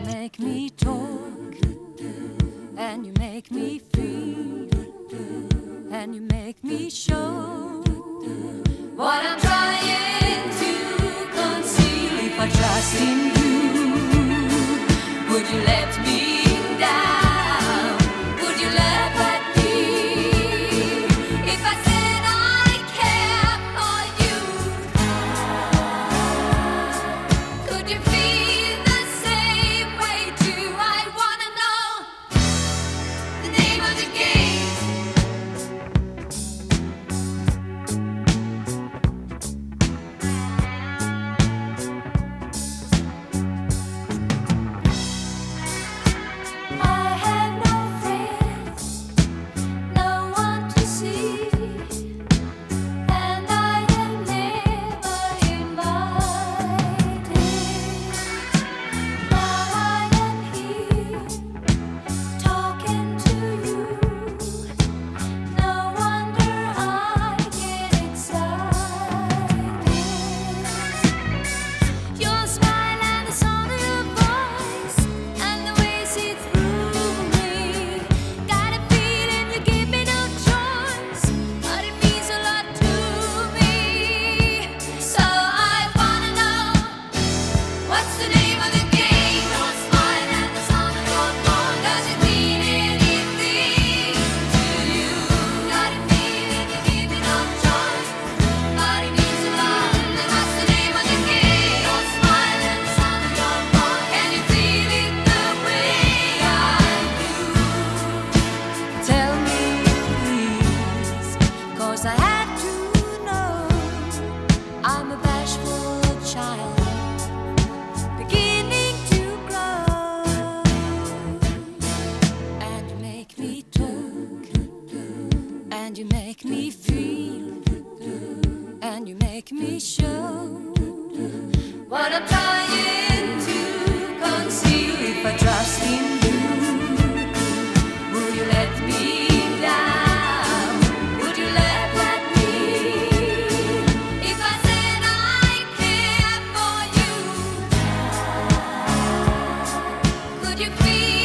make me talk, and you make me feel, and you make me show what I'm trying to conceal. If I trust in you, would you let me down? Would you laugh at me if I said I care for you? Could you feel the same way too? I wanna know the name of the game. I have no friends, no one to see, and I am never invited. Now I am here talking to you. No wonder I get excited. Your smile and the sound of your voice and the ways it through me. Got a feeling you give me no choice, but it means a lot to me. So I wanna know, what's the name of the game? Your smile and the sound of your voice. Does it mean anything to you? Got a feeling you give me no choice, but it means a lot. Then what's the name of the game? Your smile and the sound of your voice. Can you feel it the way I do? Tell me please, 'cause I have to know. I'm a bashful child beginning to grow, and you make me talk, and you make me feel, and you make me show what I'm trying to conceal. If I trust in you, will you let me down? Would you laugh at me if I said I care for you? Could you feel